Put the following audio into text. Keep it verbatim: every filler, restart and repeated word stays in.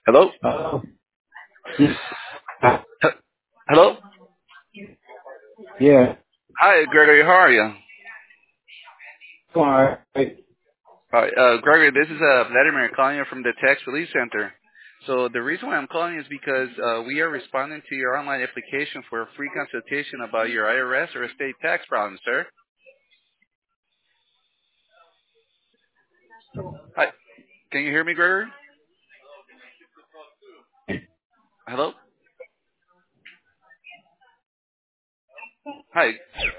Hello? Oh, yeah. H- Hello? Yeah. Hi, Gregory. How are you? All right. Hi, uh, Gregory, this is uh, Vladimir calling you from the Tax Relief Center. So the reason why I'm calling is because uh, we are responding to your online application for a free consultation about your I R S or estate tax problem, sir. Hi, can you hear me, Gregory? Hello? Hi.